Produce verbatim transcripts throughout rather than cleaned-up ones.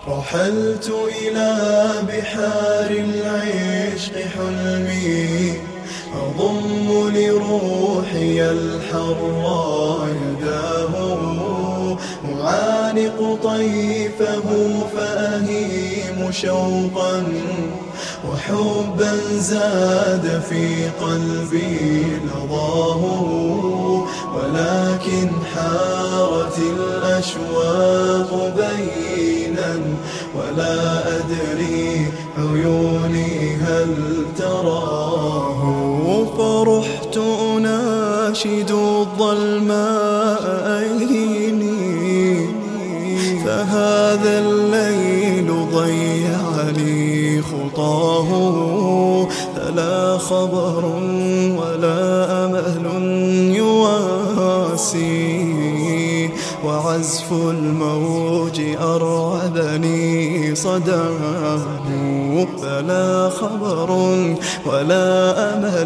رحلت إلى بحار العشق حلمي، أضم لروحي الحر يداه، أعانق طيفه فأهيم شوقا وحبا زاد في قلبي لظاه، ولكن حارت الأشواق بينا ولا أدري عيوني هل تراه. فرحت أناشد الظلماء أيني، فهذا الليل ضيعني خطاه، فلا خبر ولا أمل يواسي، وعزف الموج أرعبني صداه، فلا خبر ولا أمل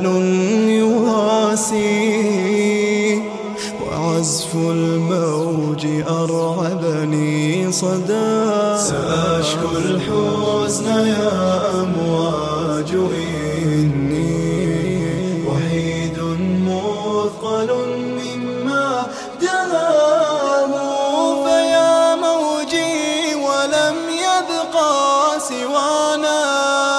يواسي، وعزف الموج أرعبني صداه. سأشكو الحزن يا أمواج إني وحيد مثقل مما دهاه، فيا موجي ولم يبقى سوانا،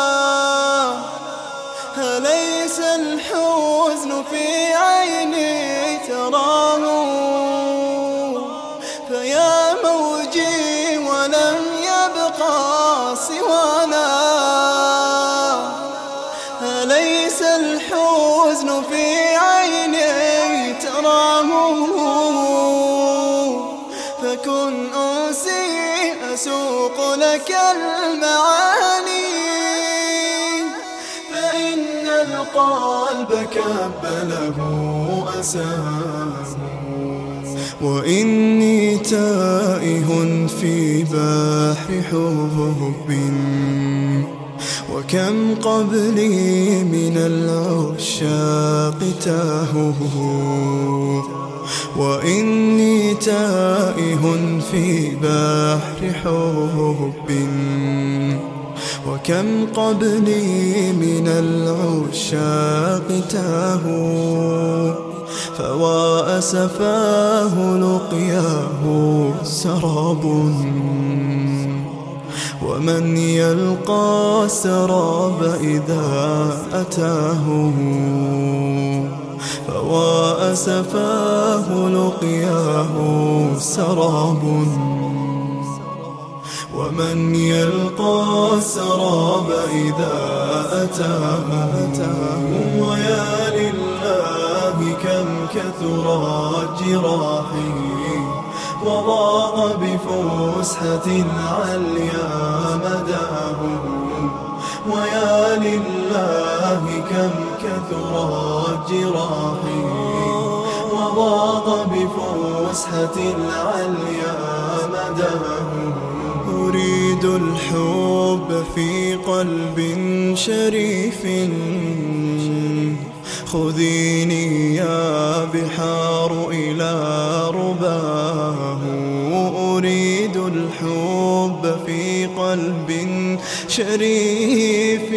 أليس الحزن في عيني تراه؟ فيا موجي ولم يبقى سوانا، أليس الحزن في عيني تراه؟ فكن أنسي أسوق لك المعاني، فإن القلب كبله أساه، وإني تائه في بحر حب، وكم قبلي من العشاق تاهوا، وإني تائه في بحر حب، وكم قبلي من العشاق تاهوا، فوا أسفاه لقياه سراب، ومن يلقى السراب إذا أتاه، فوا أسفاه لقياه سراب، ومن يلقى السراب إذا أتاه. ويا لله كم كثرت جراحي، وضاق بفسحة عليا مداه، ويا لله كم كثرت جراحي، وضاق بفسحة عليا مداه. أريد الحب في قلب شريف، خذيني يا بحار إلى رباه. أريد الحب في قلب شريف،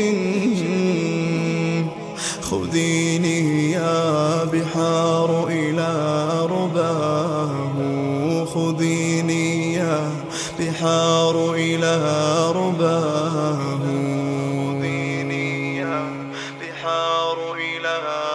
خذيني يا بحار إلى رباه. خذيني يا بحار إلى رباه، خذيني يا بحار إلى